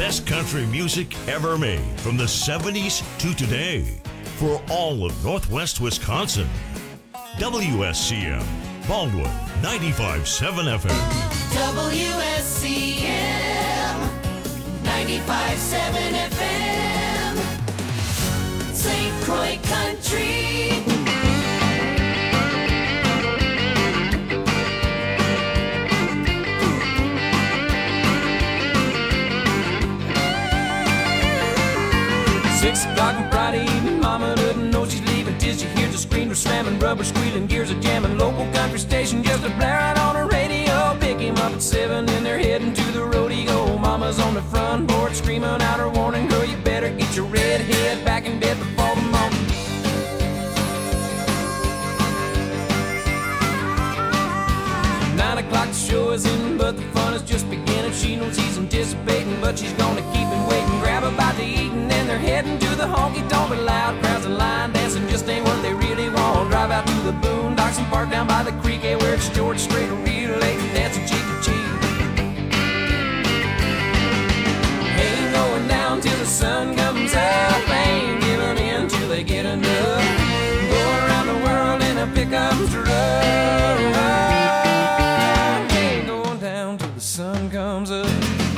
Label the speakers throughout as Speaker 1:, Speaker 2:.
Speaker 1: best country music ever made from the 70s to today for all of Northwest Wisconsin. WSCM, Baldwin, 95.7 FM.
Speaker 2: WSCM, 95.7 FM, St. Croix Country.
Speaker 3: O'clock on Friday evening, mama doesn't know she's leaving till she hears the screamer slamming, rubber squealing, gears a jamming, local country station just a blaring on the radio. Pick him up at 7 and they're heading to the rodeo. Mama's on the front porch screaming out her warning, girl, you better get your red head back in bed before the morning. The show is in, but the fun is just beginning. She knows he's anticipating, but she's gonna keep him waiting. Grab a bite to eat, and then they're heading to the honky-tonk. But loud crowds and line dancing just ain't what they really want. Drive out to the boondocks and park down by the creek, where it's George Strait or Real Lake, dancing cheek to cheek. Ain't going down till the sun comes up. Ain't giving in till they get enough. Go around the world in a pickup truck. Sun comes up.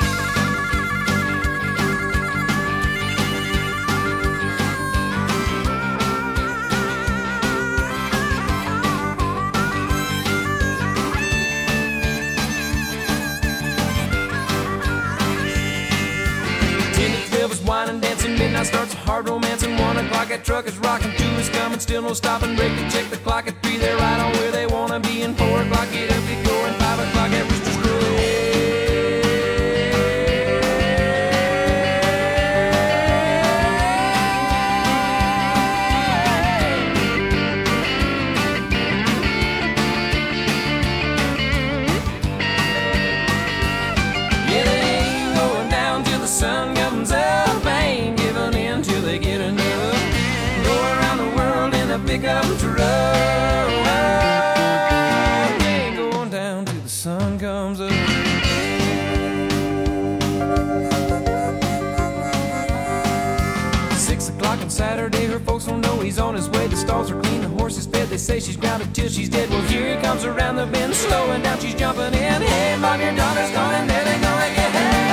Speaker 3: Wine and dancing, midnight starts a hard romancing. 1 o'clock, that truck is rocking. 2 is coming, still no stopping. Break to check the clock at 3, they're right on where they wanna be. And 4 o'clock, get up, get going. 5 o'clock, that rooster's crowing. Pickup truck, ain't going down till the sun comes up. 6 o'clock on Saturday, her folks don't know he's on his way. The stalls are clean, the horse is fed. They say she's grounded till she's dead. Well, here he comes around the bend, slowing down, she's jumping in. Hey, mom, your daughter's going, there they go again.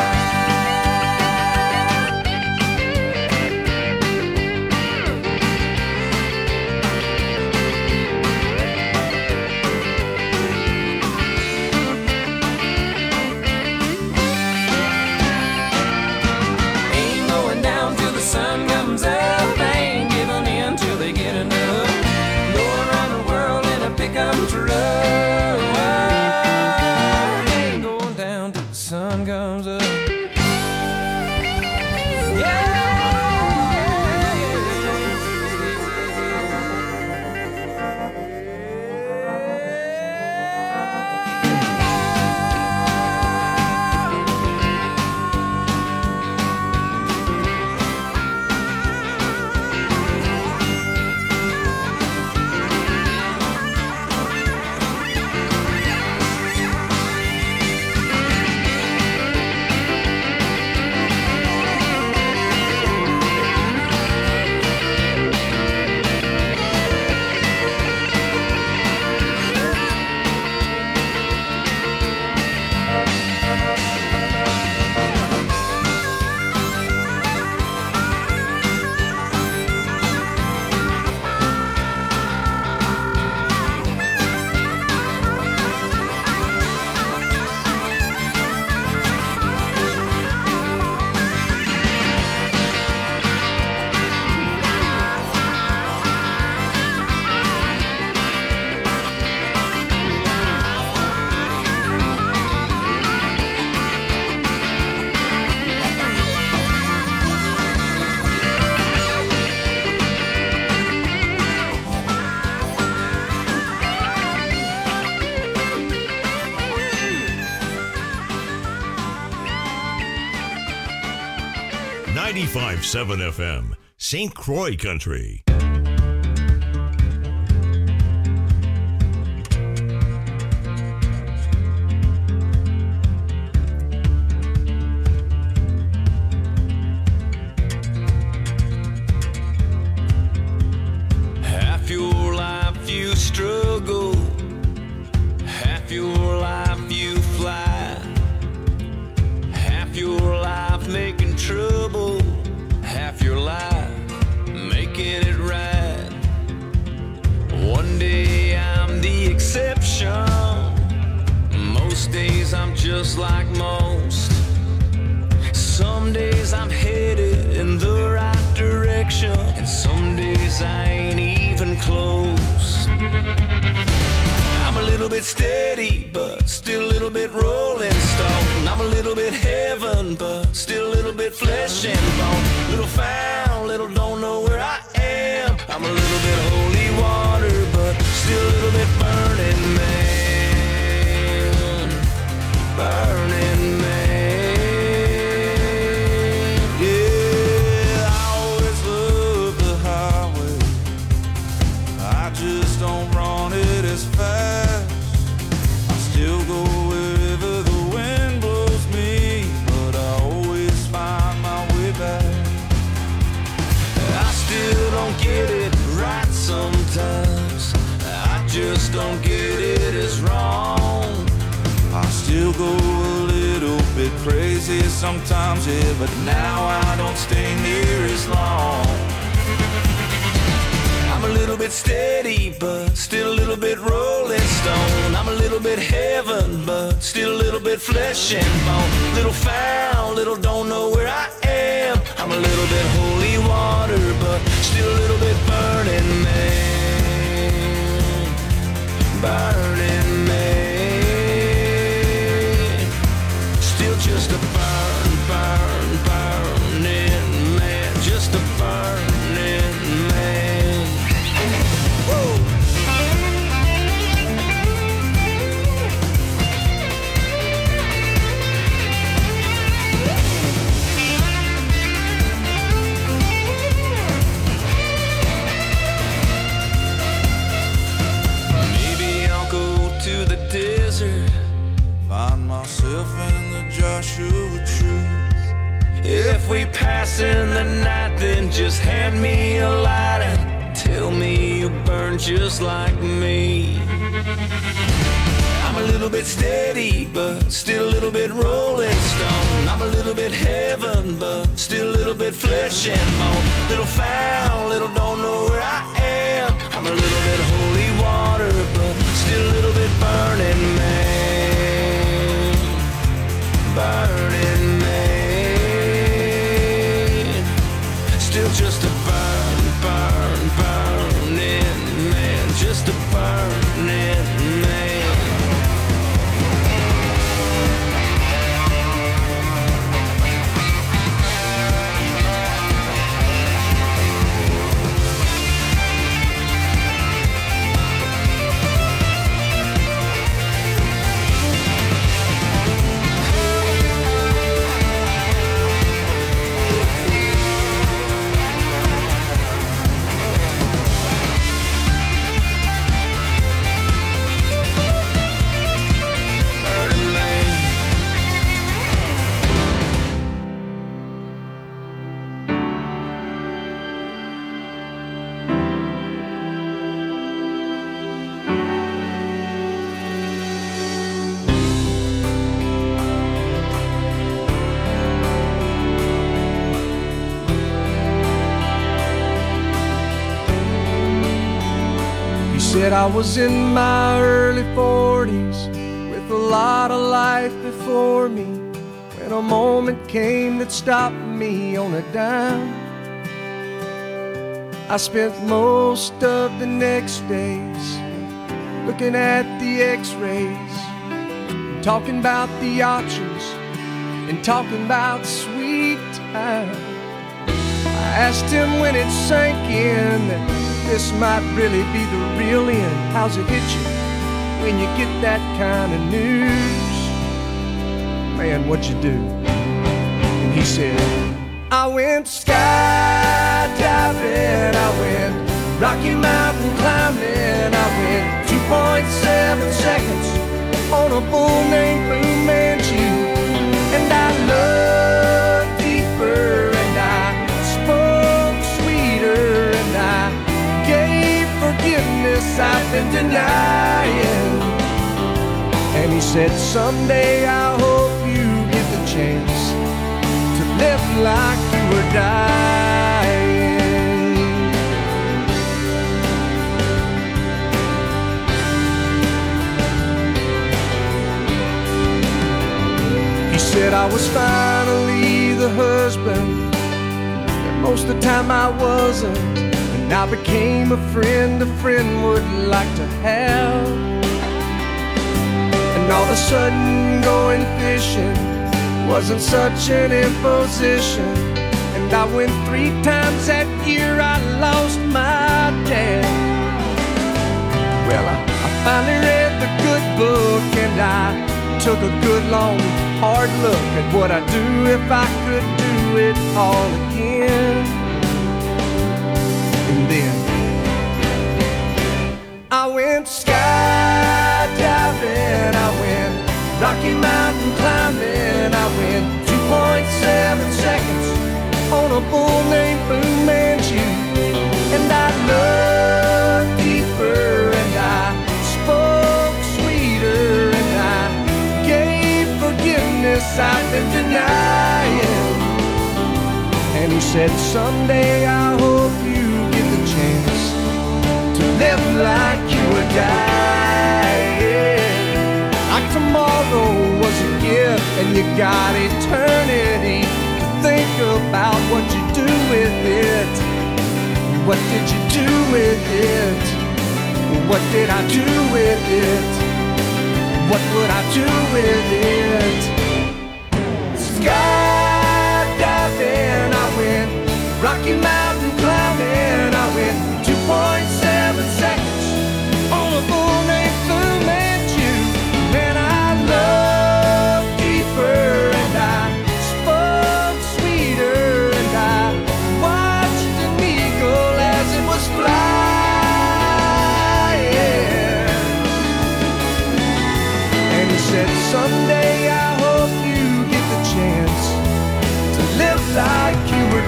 Speaker 3: Ain't going down till the sun comes up.
Speaker 1: .7 FM, St. Croix Country.
Speaker 3: just like most. Some days I'm headed in the right direction, and some days I ain't even close. I'm a little bit steady, but still a little bit rolling stone. I'm a little bit heaven, but still a little bit flesh and bone. Little found, little don't know where I am. I'm a little bit holy water, but still a little bit burning man. Burning man. Yeah, I always love the highway. I just don't run it as fast. I still go wherever the wind blows me, but I always find my way back. I still don't get it right sometimes. I just don't get it as wrong. I still go a little bit crazy sometimes, yeah, but now I don't stay near as long. I'm a little bit steady, but still a little bit rolling stone. I'm a little bit heaven, but still a little bit flesh and bone. Little found, little don't know where I am. I'm a little bit holy water, but still a little bit burning man. Burning man. Still just a burning man. Just a burning man. Woo! Maybe I'll go to the desert, find myself in the Joshua tree. If we pass in the night, then just hand me a light and tell me you burn just like me. I'm a little bit steady, but still a little bit rolling stone. I'm a little bit heaven, but still a little bit flesh and bone. Little found, little don't know where I am. I'm a little bit holy water, but still a little bit burning man. Burning man. Still just a burning man. Just a burning man.
Speaker 4: Said I was in my early 40s with a lot of life before me, when a moment came that stopped me on a dime. I spent most of the next days looking at the x-rays, talking about the options and talking about sweet time. I asked him when it sank in that this might really be the real end. How's it hit you when you get that kind of news? Man, what'd you do? And he said, I went skydiving, I went Rocky Mountain climbing, I went 2.7 seconds on a bull named Blue Manchu. And I loved deeper, and I spoke sweeter, and I gave forgiveness I've been denying. And he said, someday I hope you get the chance to live like you were dying. I was finally the husband that most of the time I wasn't. And I became a friend would like to have. And all of a sudden going fishing wasn't such an imposition. And I went 3 times that year, I lost my dad. Well, I finally read the good book, and I took a good long hard look at what I'd do if I could do it all again. And then I went skydiving, I went Rocky Mountain climbing, I went 2.7 seconds on a bull named Fu Manchu. And I looked deeper, and I spoke sweeter, and I gave forgiveness I've been denying. And he said, someday I hope you get the chance to live like you were dying. Like tomorrow was a gift, and you got eternity to think about what you do with it. What did you do with it? What did I do with it? What would I do with it? Skydiving, I went Rocky Mountain climbing, I went 2.7 seconds on a bull named Fu Manchu. And I loved deeper, and I spoke sweeter, and I watched an eagle as it was flying. And he said, someday I hope you get the chance to live like you were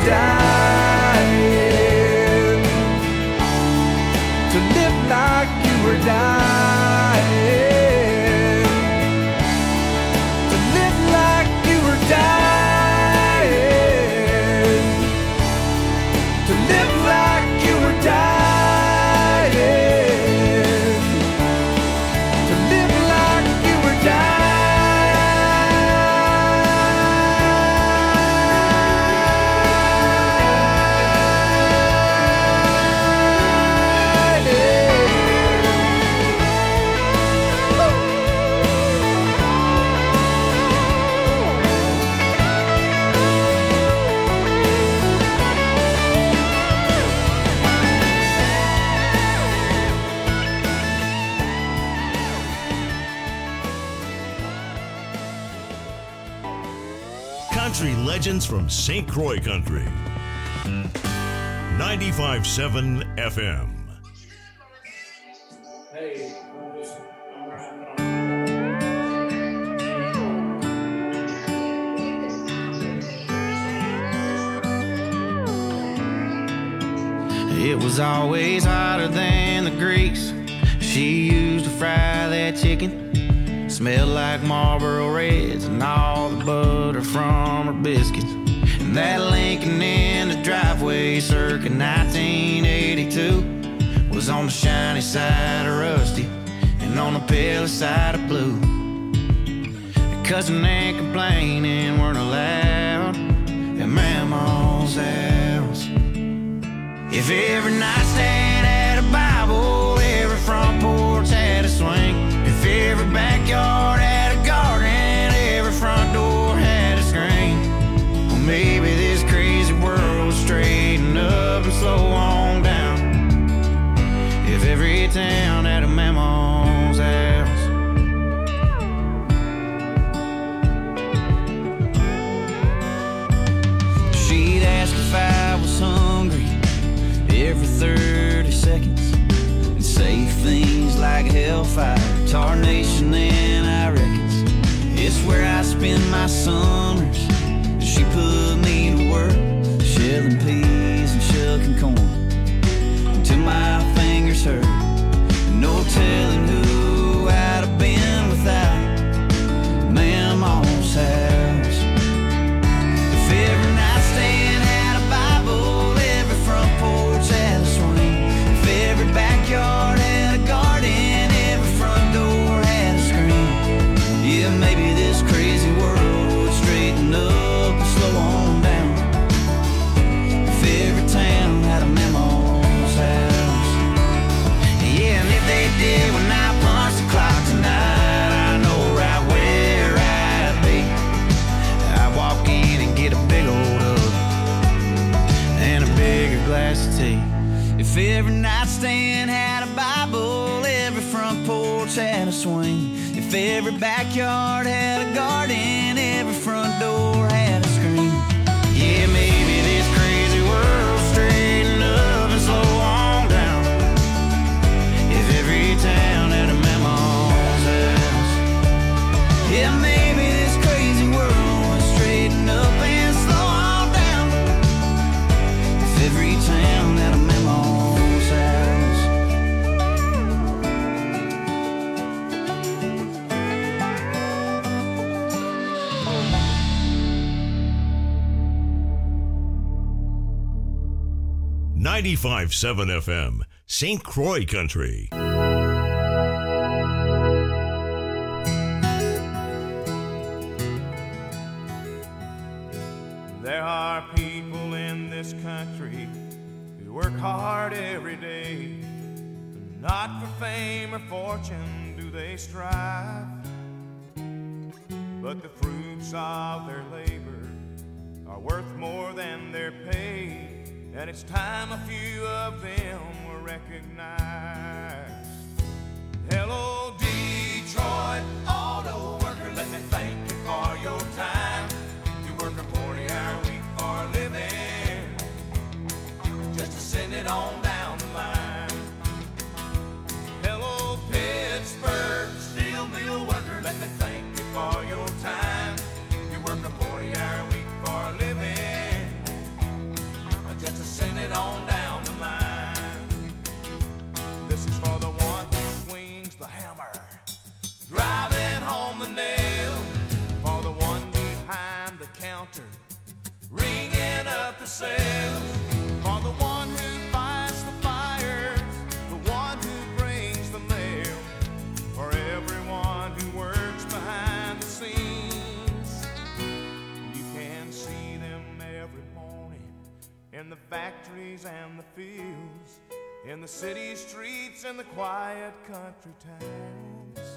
Speaker 4: dying. To live like you were dying. To live like you were dying. To live like you were dying. To live like you were dying.
Speaker 1: Country legends from St. Croix Country. 95.7 FM.
Speaker 5: It was always hotter than the grease she used to fry that chicken. Smelled like Marlboro Reds and all the butter from her biscuits. And that Lincoln in the driveway circa 1982 was on the shiny side of rusty and on the pale side of blue. Cussing and complaining weren't allowed at Mama's house. If every nightstand had a Bible, every front porch had a swing. If every backyard had a garden, every front door had a screen. Well, maybe this crazy world would straighten up and slow on down if every town had a Mama's house. She'd ask if I was hungry every 30 seconds and say things like hellfire, tarnation, and I reckons it's where I spend my summers. She put me to work shelling peas and shucking corn until my fingers hurt. No telling who I'd have been without Mama's house. If every nightstand had a Bible, every front porch had a swing. If every backyard had a garden, every front door had a screen. Yeah, maybe this crazy world would straighten nightstand had a Bible, every front porch had a swing. If every backyard had a garden, every front door had a screen. Yeah, maybe this crazy world straighten up and slow on down. If every town had a mama's house. Yeah, maybe this crazy world would straighten up and slow on down. If every town had a mama's house.
Speaker 1: 95.7 FM, St. Croix Country.
Speaker 6: There are people in this country who work hard every day. Not for fame or fortune do they strive, but the fruits of their labor are worth more than their pay. And it's time a few of them were recognized. Hello, Detroit auto worker, let me thank you for your time. You work a 40-hour week for a living, just to send it on down the line. Hello, Pittsburgh steel mill worker, let me thank you for your time. You work a 40-hour week for a living, just to send it on down the line. This is for the one who swings the hammer, driving home the nail. For the one behind the counter, ringing up the sales. For the one who fights the fires, the one who brings the mail. For everyone who works behind the scenes. You can see them every morning in the factories and the fields, in the city streets and the quiet country towns,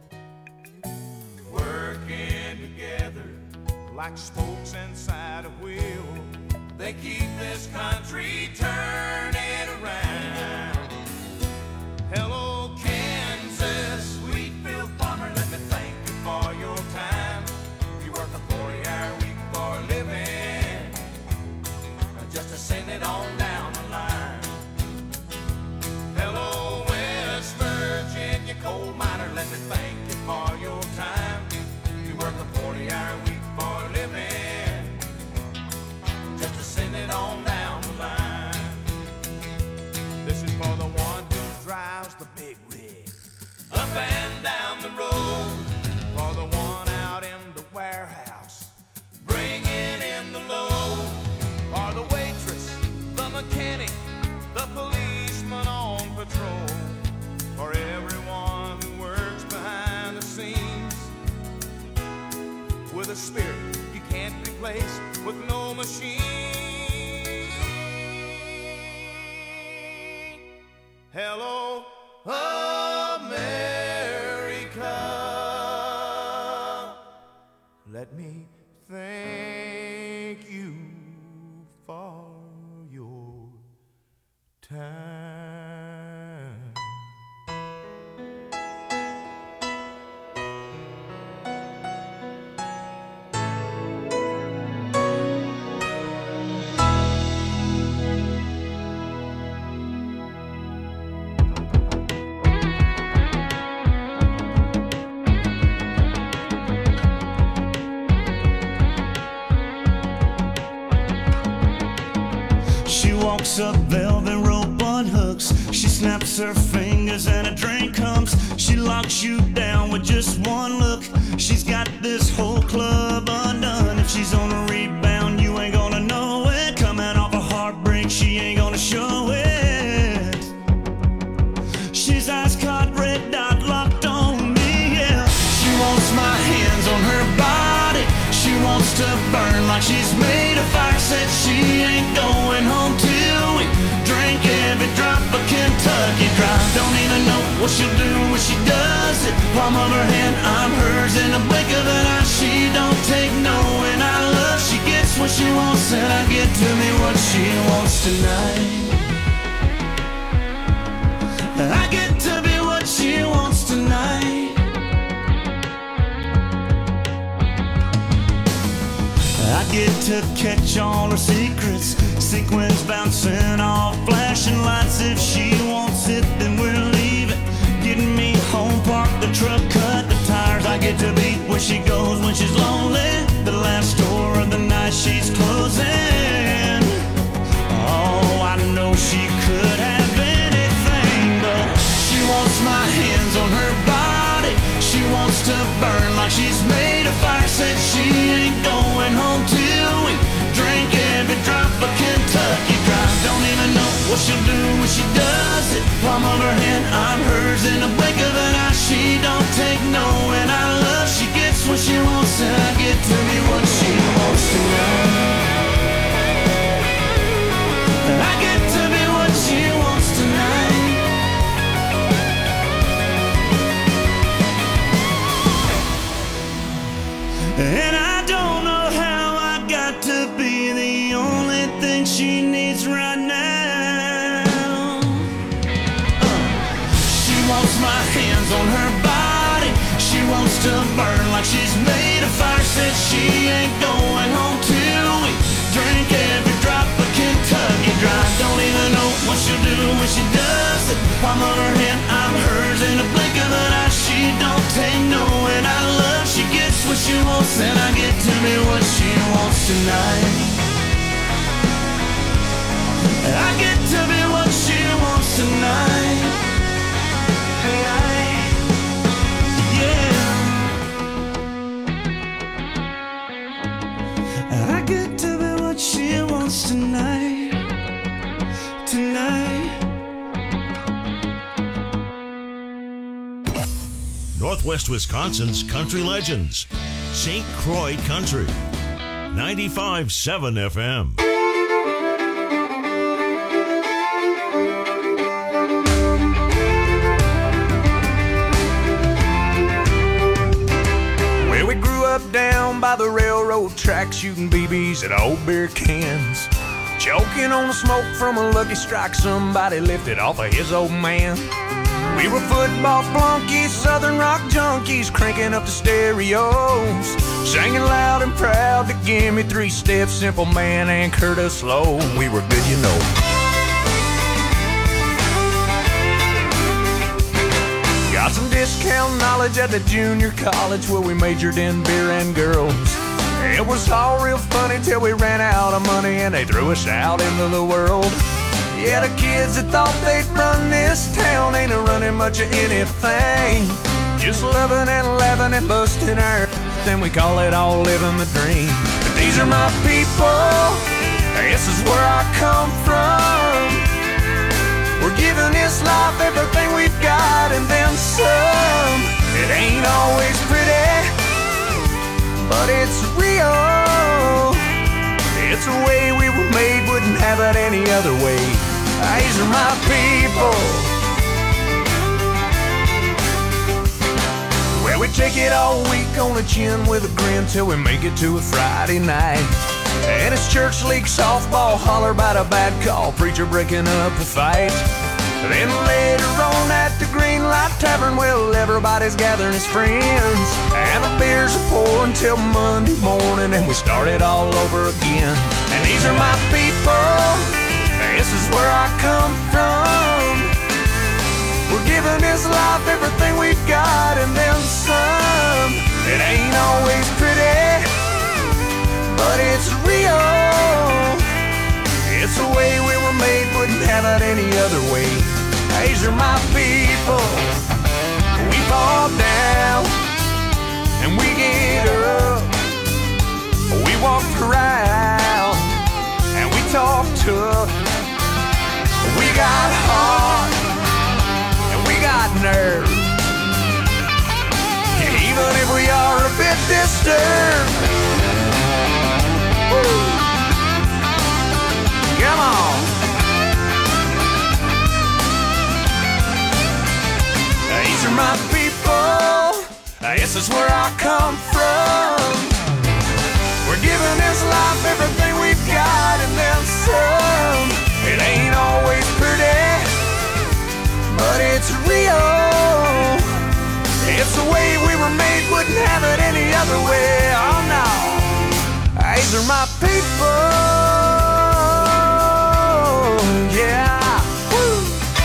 Speaker 6: working together like spokes inside a wheel. They keep this country turning around. Hello, Kansas, Wheatfield farmer, let me thank you for your time. You work a 40-hour week for a living, just to send it on down the line. Hello, West Virginia coal miner, let me thank you for your time. You work a 40-hour week for a living, just to send it on down the line. This is for the one who drives the big rig up and down the road. For the one out in the warehouse, bringing in the load. For the waitress, the mechanic, the policeman on patrol. For everyone who works behind the scenes, with a spirit you can't replace with no machine. Hello, America. Let me thank you for your time.
Speaker 5: Walks up velvet rope on hooks. She snaps her fingers and a drink comes. She locks you down with just one look. She's got this whole club undone. If she's on a rebound, you ain't gonna know it. Coming off a heartbreak, she ain't gonna show it. She's ice caught, red dot locked on me, yeah. She wants my hands on her body. She wants to burn like she's made of fire. Said she ain't going home till we drink every drop of Kentucky Dry. Don't even know what she'll do when she does it. Palm of her hand, I'm hers in the blink of an eye. She don't take no, and I love. She gets what she wants, and I get to me what she wants tonight. to catch all her secrets. Sequins bouncing off flashing lights. If she wants it, then we'll leave it. Getting me home, park the truck, cut the tires. I get to be where she goes when she's lonely. The last store of the night she's closing. Oh, I know she could have anything, but she wants my hands on her body. She wants to burn like she's made of fire. Said she ain't going home till we drink every drop of Kentucky Dry. Don't even know what she'll do when she does it. Palm of her hand, I'm hers in a blink of an eye. She don't take no, and I love she gets what she wants, and I get to be what she wants tonight. I get to be what she wants tonight. And I don't know how I got to be the only thing she needs right now. She wants my hands on her body. She wants to burn like she's made of fire. Said she ain't going home till we drink every drop of Kentucky Dry. Don't even know what she'll do when she does it. Palm of her hand, I'm hers in a blink of an eye. She don't take no, and I love she gets what she wants, and I get to be what she wants tonight. I get to be what she wants tonight. Yeah. I get to be what she wants tonight. Tonight.
Speaker 1: Northwest Wisconsin's country legends. St. Croix Country. 95.7 FM.
Speaker 4: Well, we grew up down by the railroad track, shooting BBs at old beer cans. Choking on the smoke from a Lucky Strike somebody lifted off of his old man. We were football flunkies, southern rock junkies, cranking up the stereos, singing loud and proud to give me 3 steps, Simple Man and Curtis Slow. We were good, you know. Got some discount knowledge at the junior college where we majored in beer and girls. It was all real funny till we ran out of money and they threw us out into the world. Yeah, the kids that thought they'd run this town ain't running much of anything. Just loving and laughing and busting our then we call it all living the dream. But these are my people, this is where I come from. We're giving this life everything we've got and then some. It ain't always pretty, but it's real. It's the way we were made, wouldn't have it any other way. These are my people. Well, we take it all week on the chin with a grin till we make it to a Friday night. And it's church league softball, holler about a bad call, preacher breaking up a fight. Then later on at the Green Light Tavern, well, everybody's gathering as friends. And the beers are pouring till Monday morning, and we start it all over again. And these are my people, this is where I come from. We're giving this life everything we've got and then some. It ain't always pretty, but it's real. It's the way we were made, wouldn't have it any other way. These are my people. We fall down and we get up. We walk around and we talk tough. We got heart and we got nerve. Even if we are a bit disturbed. Woo. Come on. These are my people. This is where I come from. We're giving this life everything we've got and then some. It ain't always pretty, but it's real. It's the way we were made, wouldn't have it any other way. Oh no. These are my people. Yeah. Woo.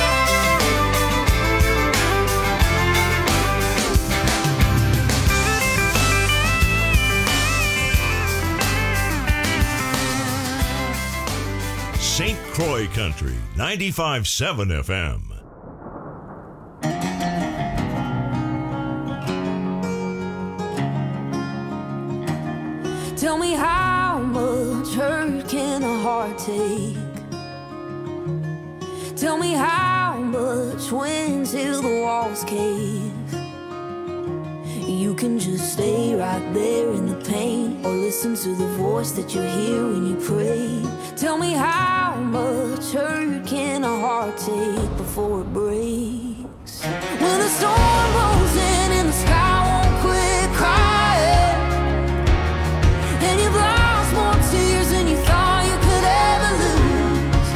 Speaker 1: St. Croix Country, 95.7 FM.
Speaker 7: Tell me how much hurt can a heart take? Tell me how much when till the walls cave. You can just stay right there in the pain, or listen to the voice that you hear when you pray. Tell me how much hurt can a heart take before it breaks? When the storm rolls in and the sky won't quit crying, and you've lost more tears than you thought you could ever lose.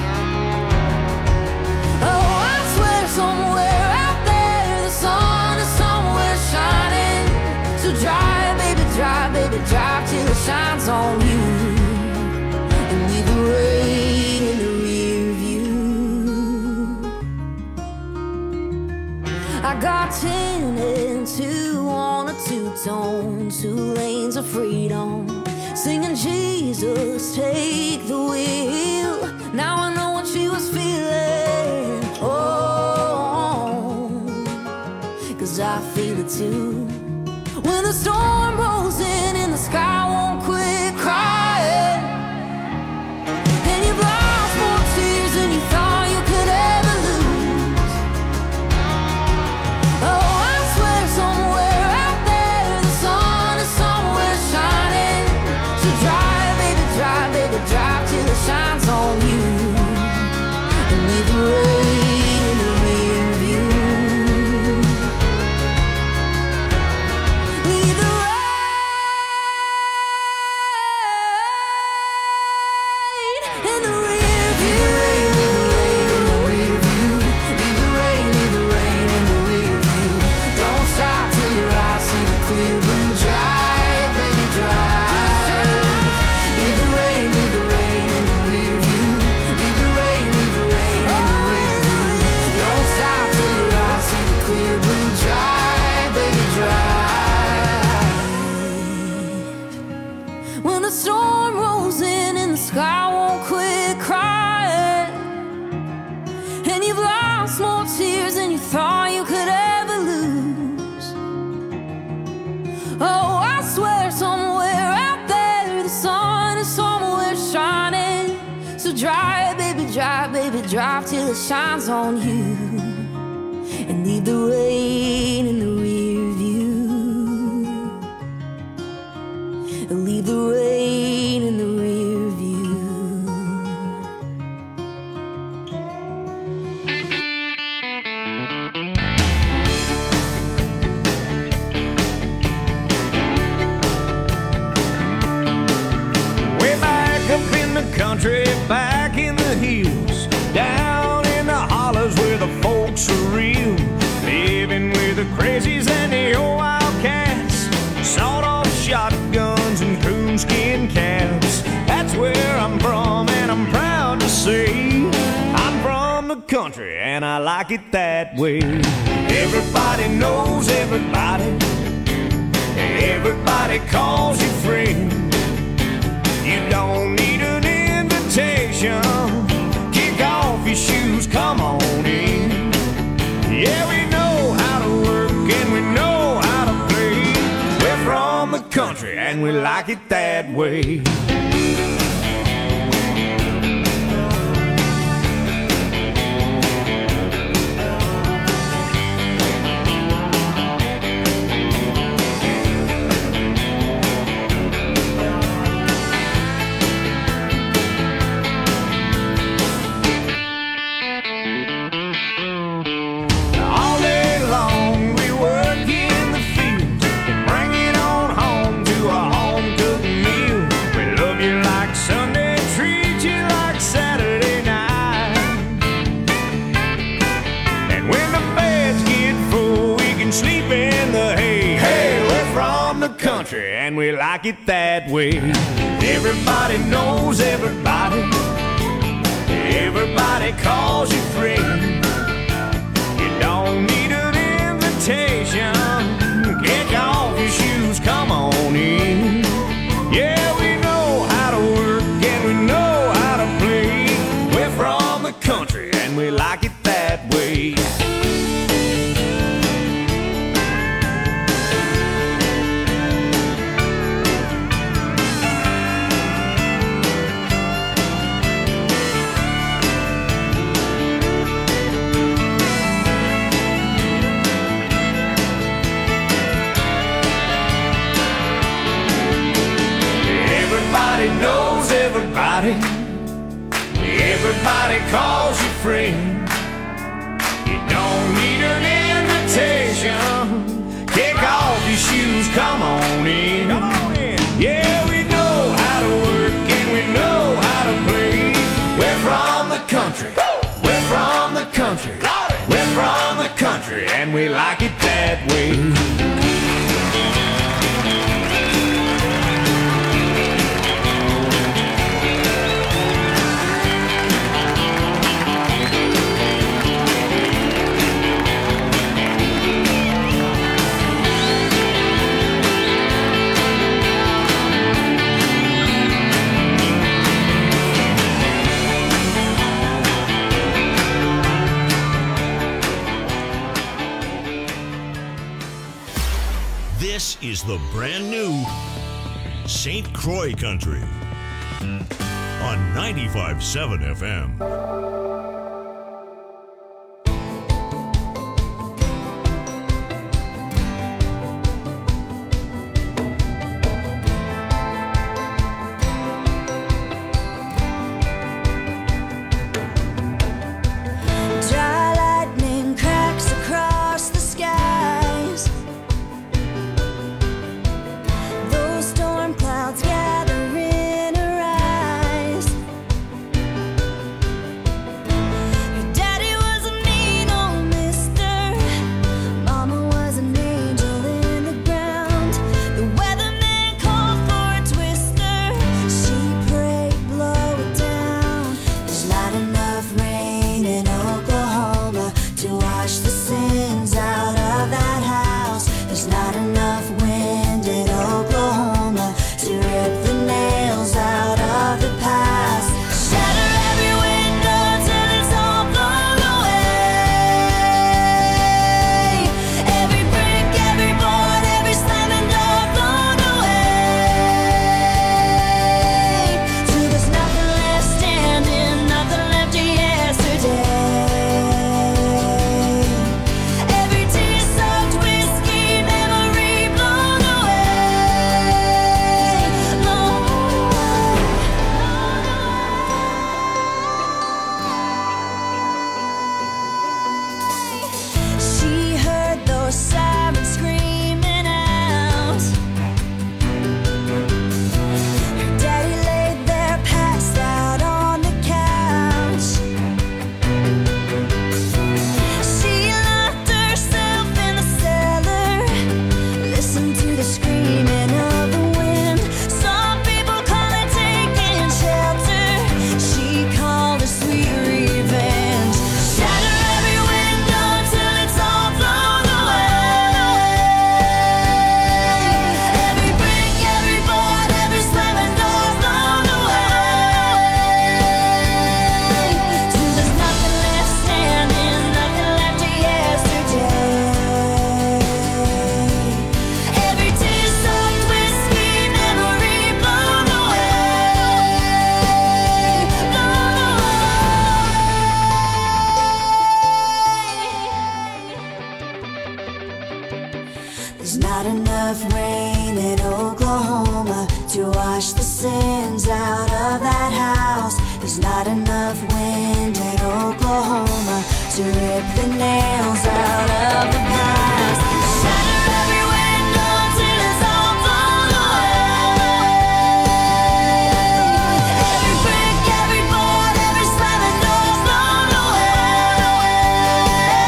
Speaker 7: Oh, I swear somewhere out there the sun is somewhere shining. So drive, baby, drive till it shines on you, and leave the rain in the rear view. I got 10 and 2 on a two-tone, 2 lanes of freedom, singing Jesus, take the wheel. Now I know what she was feeling. Oh, 'cause I feel it too. When the storm rolls in and the sky won't quit crying, and you've lost more tears than you thought you could ever lose. Oh, I swear somewhere out there the sun is somewhere shining. So drive, baby, drive till it shines on you, and leave the rain in the rear view. Leave the rain in the rear view. Leave the rain in the rear view. Don't stop till your eyes see the clear blue. Drive, baby, drive. Leave the rain in the rear view. Leave the rain in the rear view. Don't stop till your eyes see the clear blue. Drive, baby, drive. When the storm rolls in and the sky won't quit crying, and you've lost more tears than you thought you could ever lose. Oh, I swear somewhere out there the sun is somewhere shining. So drive, baby, drive till it shines on you, and leave the rain in the rear view. Leave the rain in the rear view.
Speaker 4: Way back up in the country, back in the hills, down in the hollers where the folks are real, living with the crazies and the old wildcats, sawed-off shotguns and coonskin caps. That's where I'm from, and I'm proud to say I'm from the country, and I like it that way. Everybody knows everybody, everybody calls you friend. You don't need an invitation. Kick off your shoes, come on in. Yeah, we know how to work and we know how to play. We're from the country and we like it that way. All day long we work in the field and bring it on home to a home-cooked meal. We love you country, and we like it that way. Everybody knows everybody. Everybody calls you friend. You don't need an invitation. Kick off your shoes, come on in. Yeah, we know how to work and we know how to play. We're from the country and we like it that way. Everybody knows everybody. Everybody calls you friend. You don't need an invitation. Kick off your shoes, come on in. Yeah, we know how to work and we know how to play. We're from the country. We're from the country. We're from the country and we like it that way.
Speaker 1: This is the brand new St. Croix Country on 95.7 FM.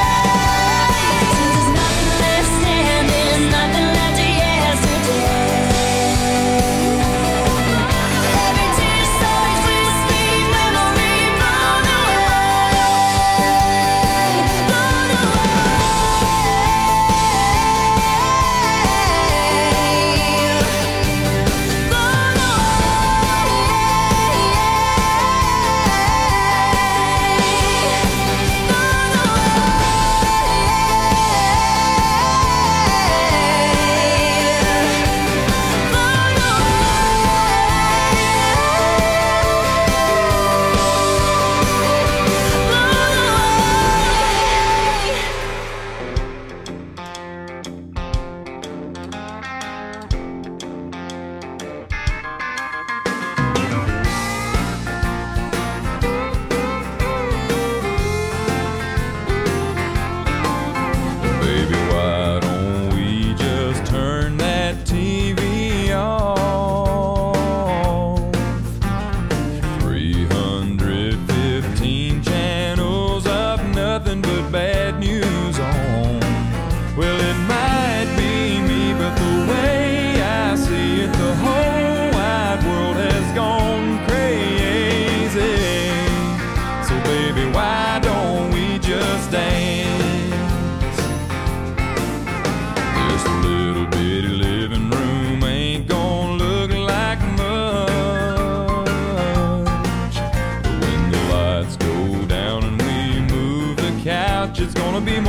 Speaker 7: Every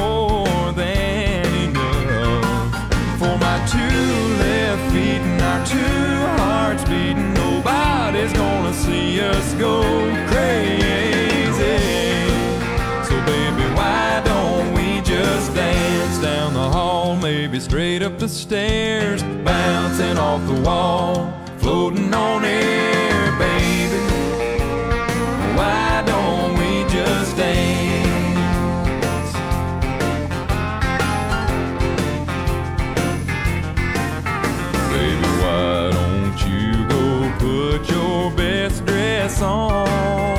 Speaker 3: more than enough. For my two left feet and our two hearts beating, nobody's gonna see us go crazy. So baby, why don't we just dance down the hall, maybe straight up the stairs, bouncing off the wall, floating on air, baby. Why don't we just dance? Baby, why don't you go put your best dress on,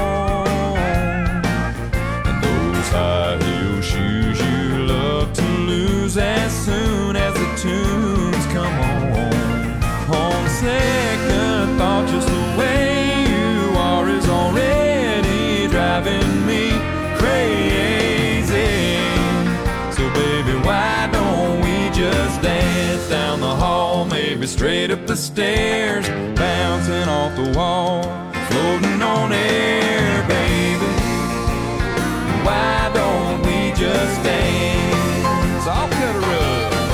Speaker 3: and those high heel shoes you love to lose as soon as the tunes come on. On second thought, just the way you are is already driving me crazy. So baby, why don't we just dance down the hall, maybe straight up the stairs, bouncing off the wall, floating on air, baby. Why don't we just dance? I'll cut a rug.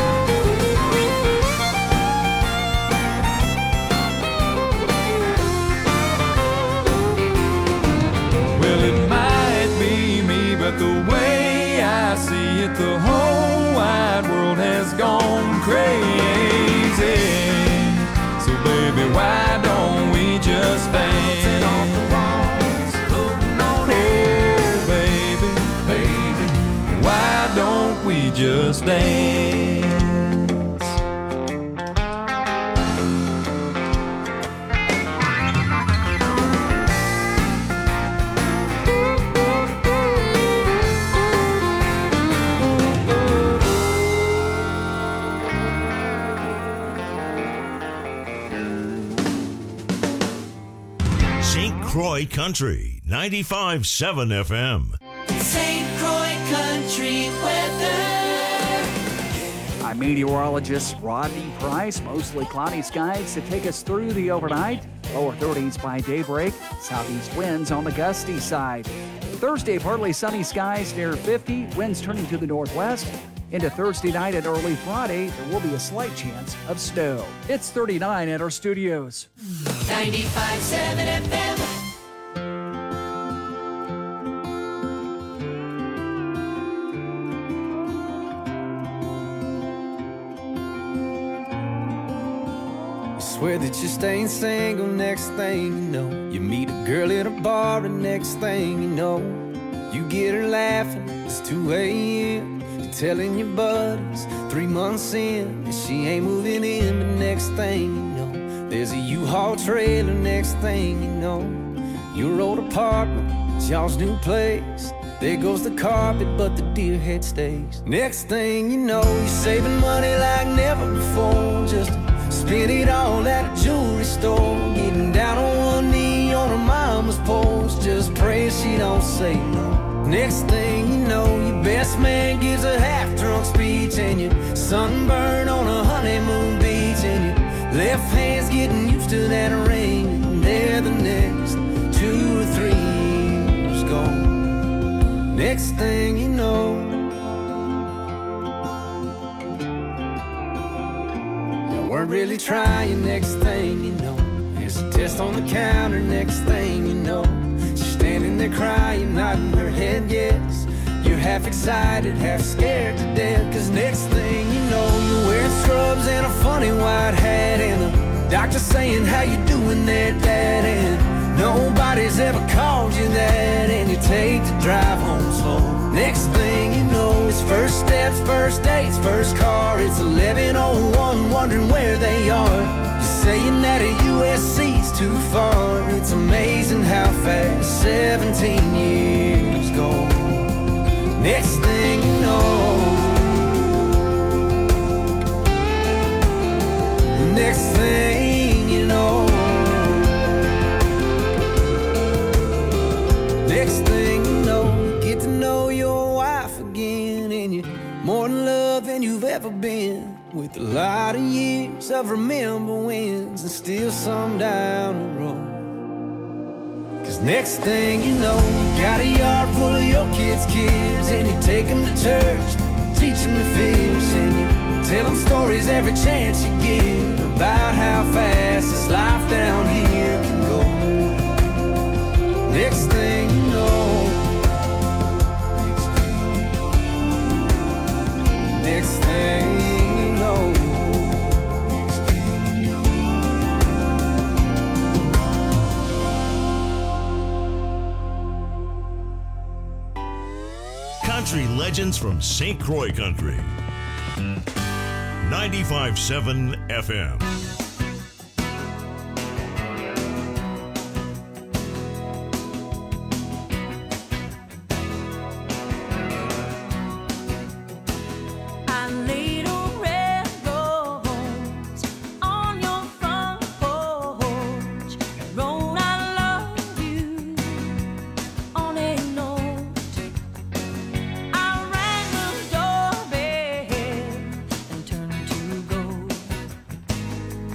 Speaker 3: Well, it might be me, but the way I see it, the whole wide world has gone crazy. So baby, why don't we just dance? Off the walls, floating on air, baby, baby. Why don't we just dance?
Speaker 1: St. Croix Country, 95.7 FM.
Speaker 2: St. Croix Country weather.
Speaker 8: I'm meteorologist Rodney Price. Mostly cloudy skies to take us through the overnight. Lower 30s by daybreak. Southeast winds on the gusty side. Thursday, partly sunny skies near 50. Winds turning to the northwest. Into Thursday night and early Friday, there will be a slight chance of snow. It's 39 at our studios.
Speaker 2: 95.7 FM.
Speaker 4: Swear that you're staying single, next thing you know, you meet a girl at a bar, and next thing you know, you get her laughing, it's 2 a.m. You're telling your buddies 3 months in and she ain't moving in, but next thing you know, there's a U-Haul trailer, next thing you know, your old apartment, it's y'all's new place. There goes the carpet, but the deer head stays. Next thing you know, you're saving money like never before, just spend it all at a jewelry store, getting down on one knee on her mama's porch, just praying she don't say no. Next thing you know, your best man gives a half-drunk speech, and you're sunburned on a honeymoon beach, and your left hand's getting used to that ring, and there the next 2 or 3 years gone. Next thing you know, weren't really trying, next thing you know, there's a test on the counter, next thing you know, she's standing there crying, nodding her head yes. You're half excited, half scared to death, cause next thing you know, you're wearing scrubs and a funny white hat, and the doctor saying, how you doing there, Dad? And nobody's ever called you that, and you take the drive home slow. Next thing you know, it's first steps, first dates, first car. It's 11:01, wondering where they are. You're saying that a USC's too far. It's amazing how fast 17 years go. Next thing you know, next thing you know, next thing you know, you get to know your wife again, and you're more in love than you've ever been, with a lot of years of remember wins and still some down the road. Cause next thing you know, you got a yard full of your kids' and you take them to church, watching the films and you tell them stories every chance you get about how fast this life down here can go. Next thing you know, next thing you know.
Speaker 1: Country legends from St. Croix Country. 95.7 FM.
Speaker 7: I laid a red rose on your front porch, wrote I love you on a note. I rang the doorbell and turned to go.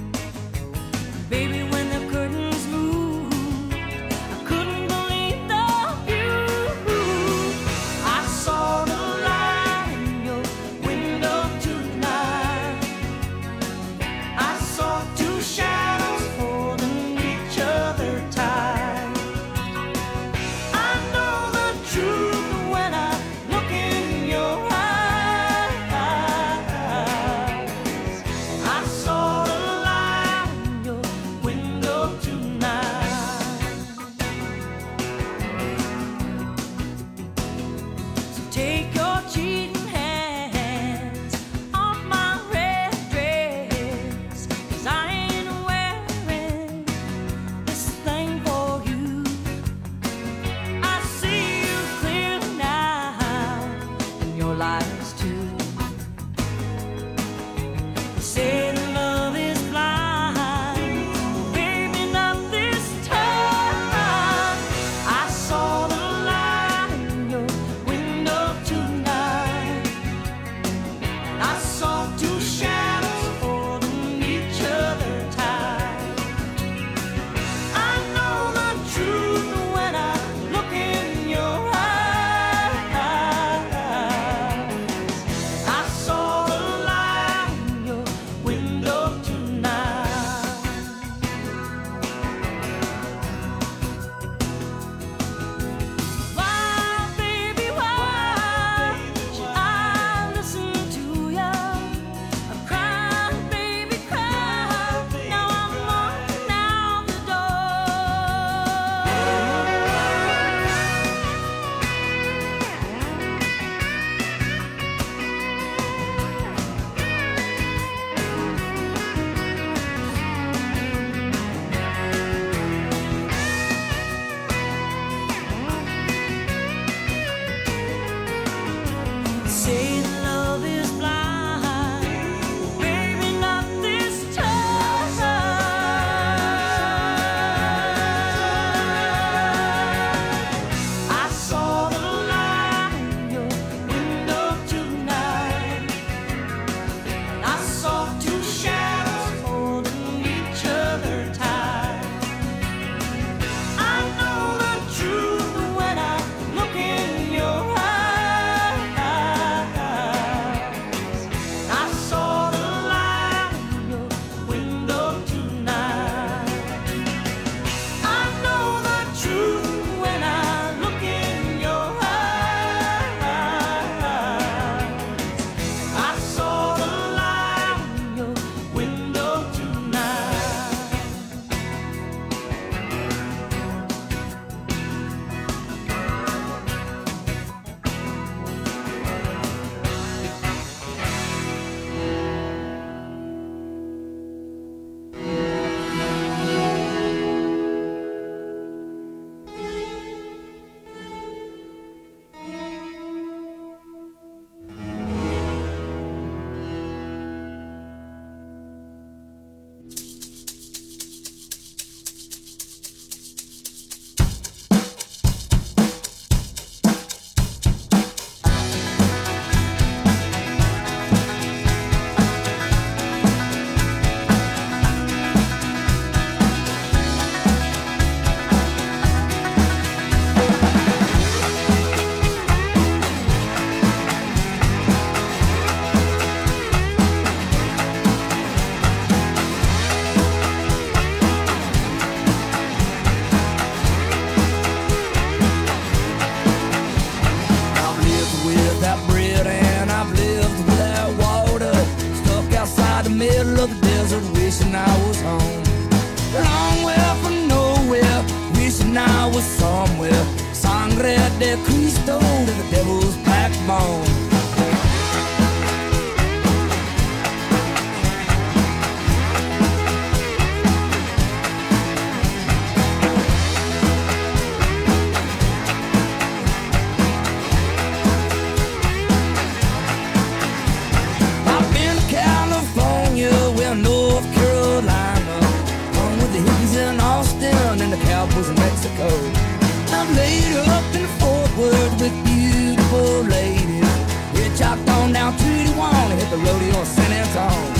Speaker 4: Mexico. I'm laid up in Fort Worth with beautiful ladies. We chopped on down to Tijuana, hit the rodeo in San Antonio.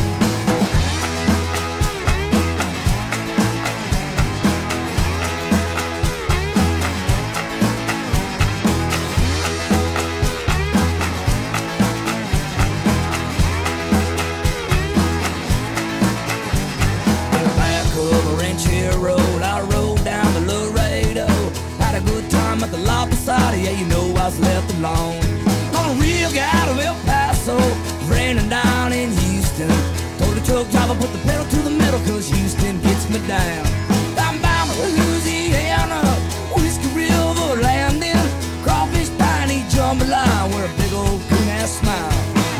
Speaker 4: At the La Posada, yeah, you know I was left alone. On a real guy out of El Paso, raining down in Houston. Told the truck driver, put the pedal to the metal, cause Houston gets me down. I'm bound to Louisiana, Whiskey River landing, crawfish, piney, jambalaya, where a big old coon ass smile.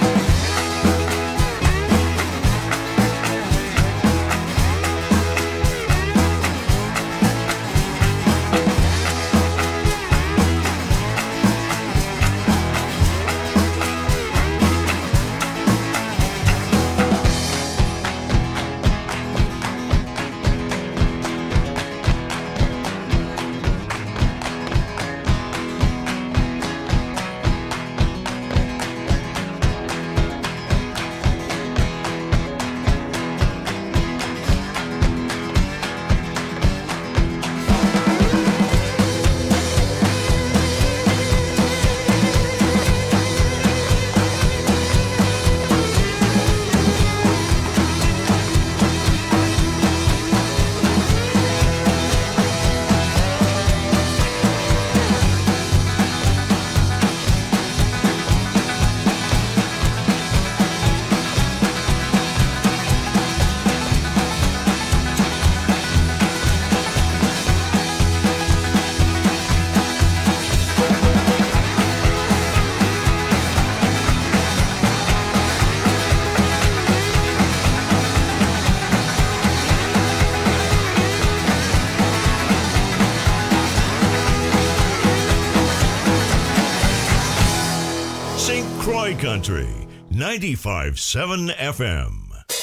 Speaker 1: Country 95.7 FM.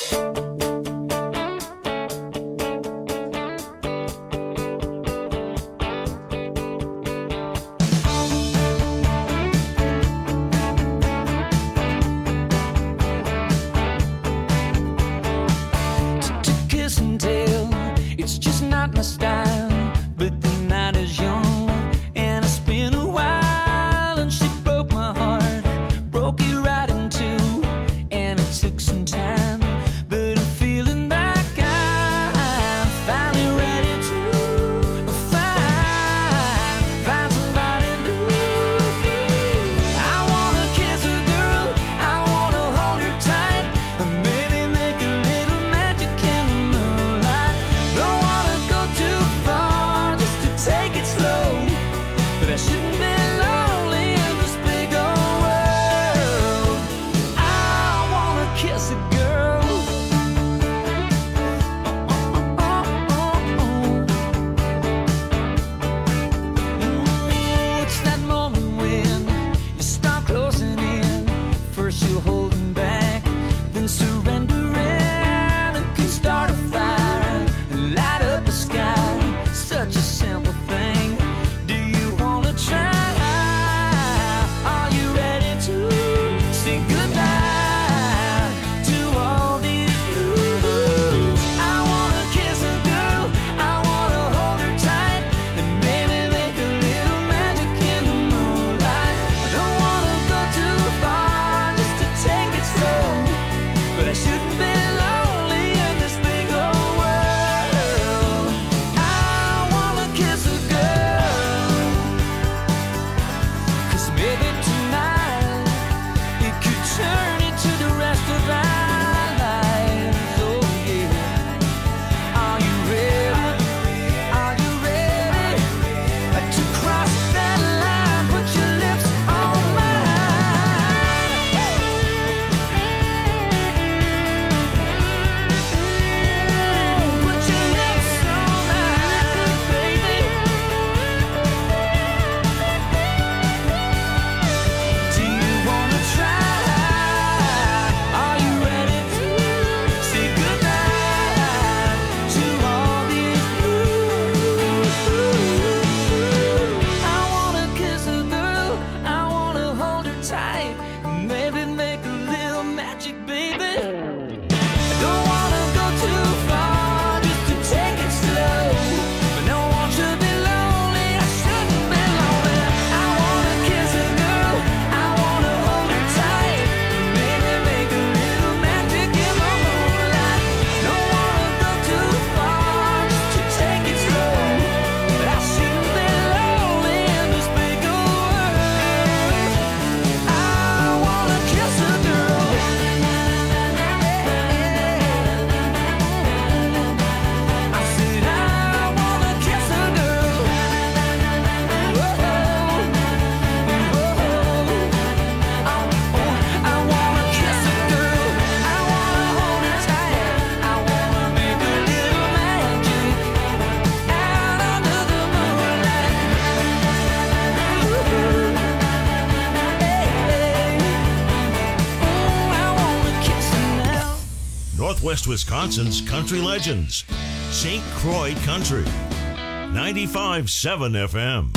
Speaker 3: To kiss and tell, it's just not my style. But the night is young, and it's been a while, and she broke my heart. Broke it right in two, and it took some time. But I'm feeling like I'm finally ready to find somebody new. I wanna kiss a girl, I wanna hold her tight, and maybe make a little magic in the moonlight. Don't wanna go too far, just to take it slow, but I shouldn't be lonely in this big old world. I wanna kiss a girl. It's that moment when you start closing in. First you're holding back, then surrendering. It can start a fire, light up the sky. Such a simple thing. Do you wanna try? Are you ready to say goodbye to all these blues? I wanna kiss a girl, I wanna hold her tight, and maybe make a little magic in the moonlight. I don't wanna go too far, just to take it
Speaker 1: Northwest Wisconsin's country legends. St. Croix Country. 95.7 FM.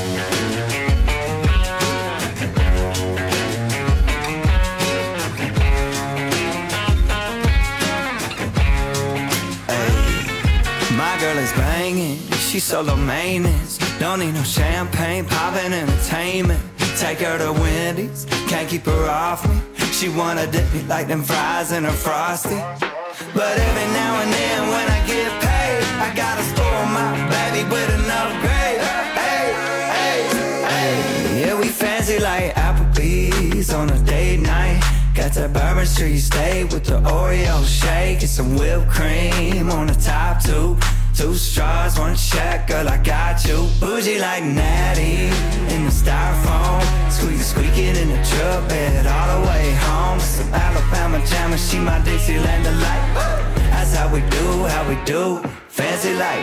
Speaker 5: My girl is banging, she's solo maintenance. Don't need no champagne, poppin' entertainment. Take her to Wendy's, can't keep her off me. She wanna dip me like them fries in her Frosty. But every now and then when I get paid, I gotta spoil my baby with an upgrade. Hey, hey, hey. Yeah, we fancy like Applebee's on a date night. Got that Bourbon Street steak with the Oreo shake and some whipped cream on the top two. 2 straws, 1 check, girl, I got you. Bougie like Natty in the styrofoam. Squeaking in the truck bed all the way home. Some Alabama jammer, she my Dixieland delight. That's how we do, fancy like.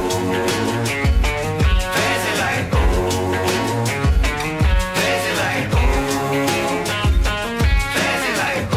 Speaker 5: Fancy like. Fancy like. Fancy like.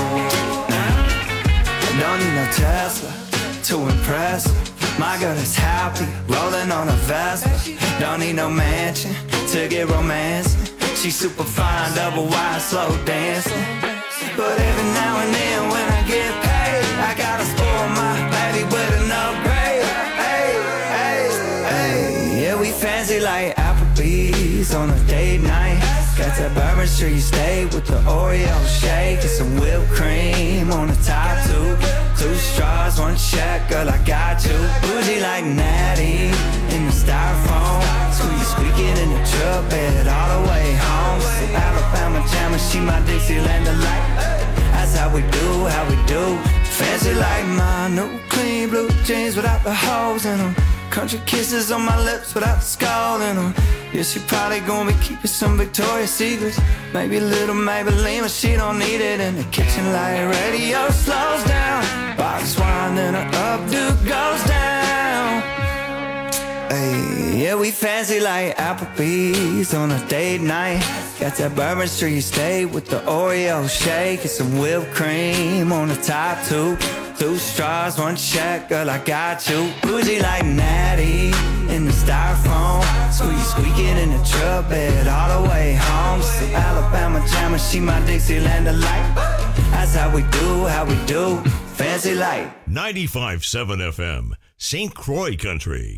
Speaker 5: Don't need no Tesla to impress her. My girl is happy, rolling on a Vespa. Don't need no mansion to get romance. She's super fine, double wide, slow dancing. But every now and then when I get paid, I gotta spoil my baby with an upgrade. Hey, hey, hey. Yeah, we fancy like Applebee's on a date night. Got that Bourbon Street steak with the Oreo shake and some whipped cream on the top two. 2 straws, 1 check, girl, I got you. Bougie like Natty in the styrofoam. Squeaking in the truck bed all the way home. Some Alabama jammer, she my Dixieland delight. That's how we do, fancy like. My new clean blue jeans without the holes in them. Country kisses on my lips without the skull in them. Yeah, she probably gonna be keeping some Victoria's Secrets. Maybe a little Maybelline, but she don't need it. In the kitchen light radio slows down. Box wine, then her updo goes down. Hey, yeah, we fancy like Applebee's on a date night. Got that Bourbon Street steak with the Oreo shake and some whipped cream on the top two. 2 straws, 1 check, girl, I got you. Bougie like Natty in the styrofoam. Squeaking in the truck bed all the way home. Some Alabama jammer, she my Dixieland delight. That's how we do, fancy like.
Speaker 1: 95.7 FM, St. Croix Country.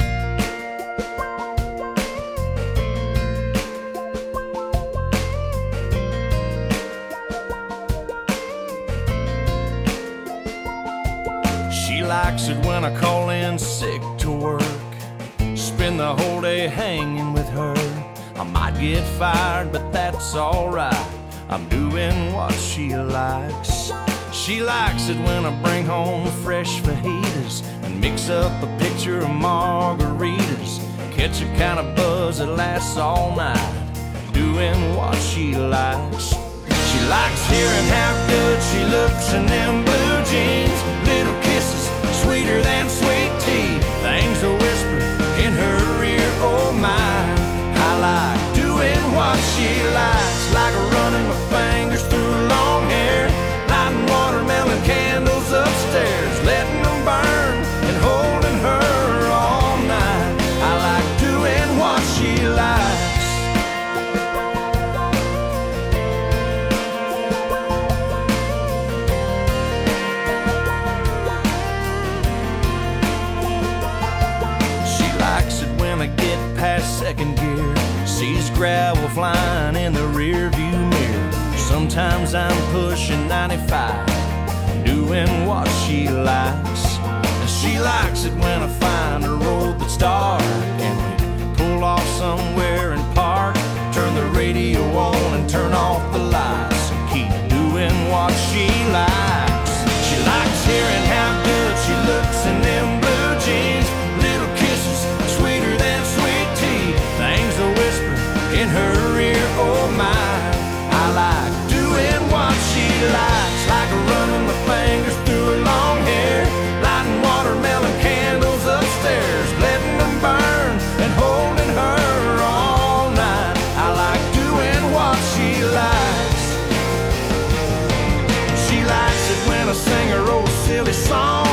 Speaker 3: She likes it when I call in sick to work. Spend the whole day hanging with her. I might get fired, but that's alright. I'm doing what she likes. She likes it when I bring home fresh fajitas and mix up a pitcher of margaritas. Catch a kind of buzz that lasts all night, doing what she likes. She likes hearing how good she looks in them blue jeans. Little kisses, sweeter than sweet tea. Things to whisper in her ear, oh my. I like doing what she likes, like running my fingers through long hair, lighting watermelon candles upstairs, letting them burn and holding her all night. I like doing what she likes. Past second gear, sees gravel flying in the rear view mirror. Sometimes I'm pushing 95, doing what she likes. And she likes it when I find a road that's dark and we pull off somewhere and park. Turn the radio on and turn off the lights and keep doing what she likes. She likes hearing how good she looks in them blue jeans. Little kisses, sweeter than sweet tea. Things to whisper in her ear, oh my. I like doing what she likes, like running my fingers through her long hair, lighting watermelon candles upstairs, letting them burn and holding her all night. I like doing what she likes.
Speaker 4: silly song.